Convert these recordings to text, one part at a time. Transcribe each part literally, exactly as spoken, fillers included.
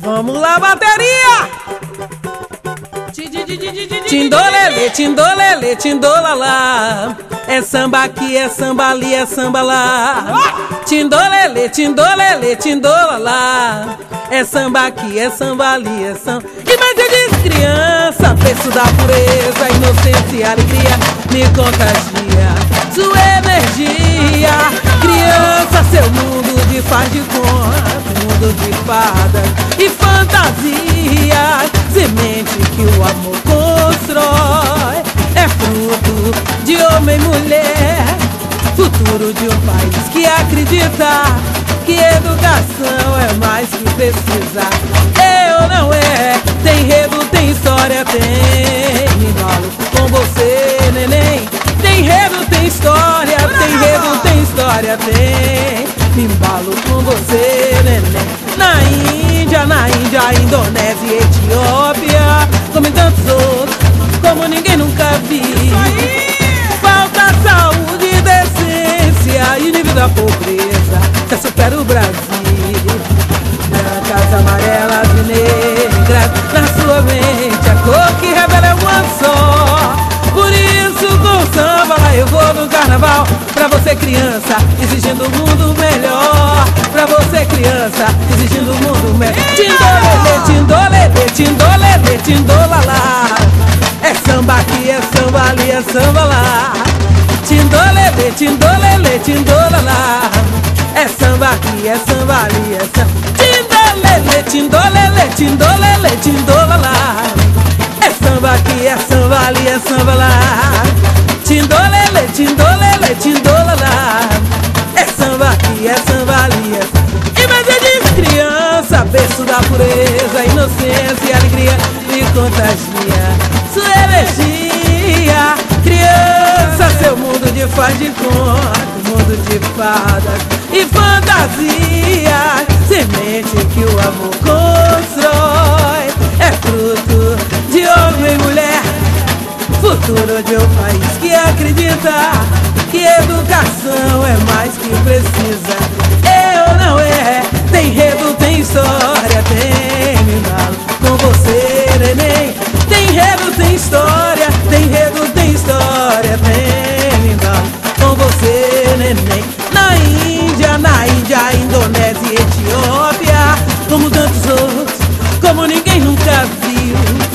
Vamos lá, bateria! Tindolele, tindolele, tindolalá. É samba aqui, é samba ali, é samba lá. Tindolele, tindolele, tindolalá. É samba aqui, é samba ali, é samba. E mais eu disse criança, berço da pureza, inocência e alegria me contagia sua energia. Criança, seu mundo de faz de conta, mundo de fadas e fantasia. Semente que o amor constrói, é fruto de homem e mulher. Futuro de um país que acredita que educação é mais que precisa. Eu não é, tem enredo, tem história, tem me embalo com você, neném. Tem enredo, tem história, tem enredo, tem história, tem me embalo com você, neném. Na Índia, na Índia, Indonésia e Etiópia, como em tantos outros, como ninguém nunca viu. Falta saúde e decência e nível da pobreza já supera o Brasil. Brancas, amarelas e negras, na sua mente a cor que revela é uma só. Por isso com samba lá eu vou no carnaval, pra você criança, exigindo um mundo melhor. Pra você criança, exigindo um mundo melhor. Tindolele, tindolele, tindolele, tindolalá. É samba aqui, é samba ali, é samba lá. Tindolele, tindolele, tindolalá. É samba aqui, é samba ali, é samba. Tindolele, tindolele, tindolele, tindolalá. É samba aqui, é samba ali, é samba lá. Tindolele, tindolele, tindolalá. É samba aqui, é samba ali, é samba. E mais é de criança, berço da pureza, inocência e alegria me contagia sua energia. Criança, seu mundo de faz de conta, mundo de fadas e fantasia. Semente que o amor constrói, é fruto de homem e mulher. Futuro de um país que acredita que educação é mais que precisa. Eu não é, tem enredo, tem história, tem me embalo com você, neném. Tem enredo, tem história, tem enredo, tem história, tem me embalo com você, neném. Na Índia, na Índia, Indonésia e Etiópia, como tantos outros, como ninguém nunca viu.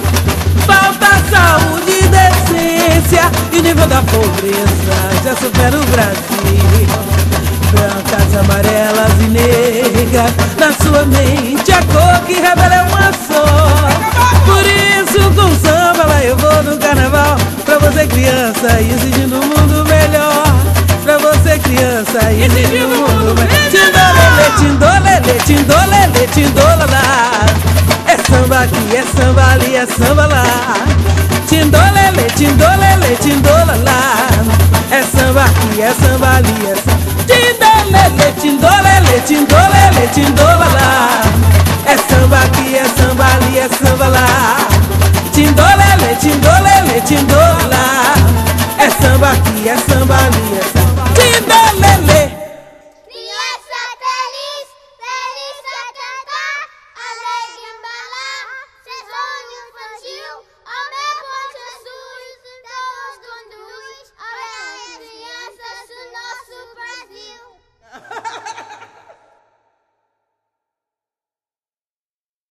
Falta saúde e decência e o nível da pobreza já supera o Brasil. Brancas, amarelas e negras, na sua mente a cor que revela é uma só. Por isso com samba lá eu vou no carnaval, pra você criança exigindo um mundo melhor. Pra você criança exigindo um mundo melhor. Tindolele, tindolele, tindolele, tindolalá. É samba aqui, é samba ali, é samba lá. Tindolele, tindolele, tindolalá. É samba aqui, é samba ali, é samba. Tindolele, tindolele, tindolele, tindolalá. É samba aqui, é samba ali, é samba lá. Tindolele, tindolele, tindolalá. É samba aqui, é samba ali, é samba.